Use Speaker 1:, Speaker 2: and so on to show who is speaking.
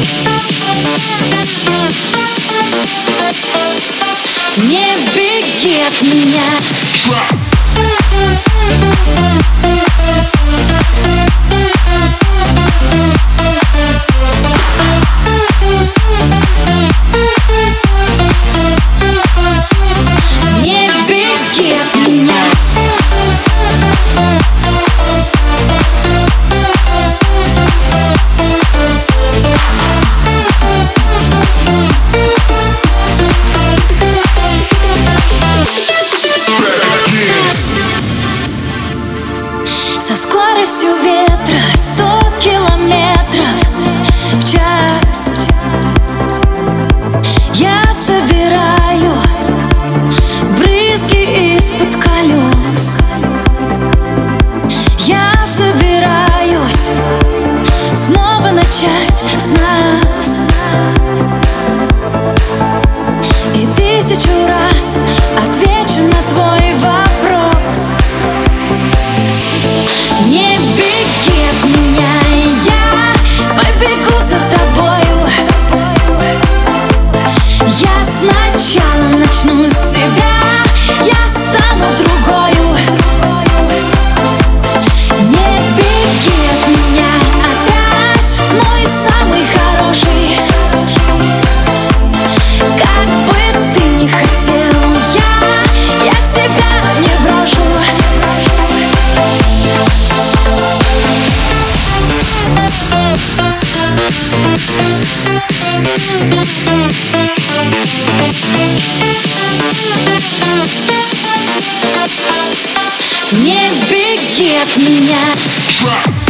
Speaker 1: Не беги от меня. Не беги от меня. Со скоростью ветра 100 километров в час я собираю брызги из-под колес. Я собираюсь снова начать с нас и 1000 раз отвечу на твой вопрос. Не беги от меня, я побегу за тобою. Я сначала начну с себя, я стану другою. Не беги от меня опять, мой самый хороший. Как бы ты ни хотел, я тебя не брошу. Не беги от меня.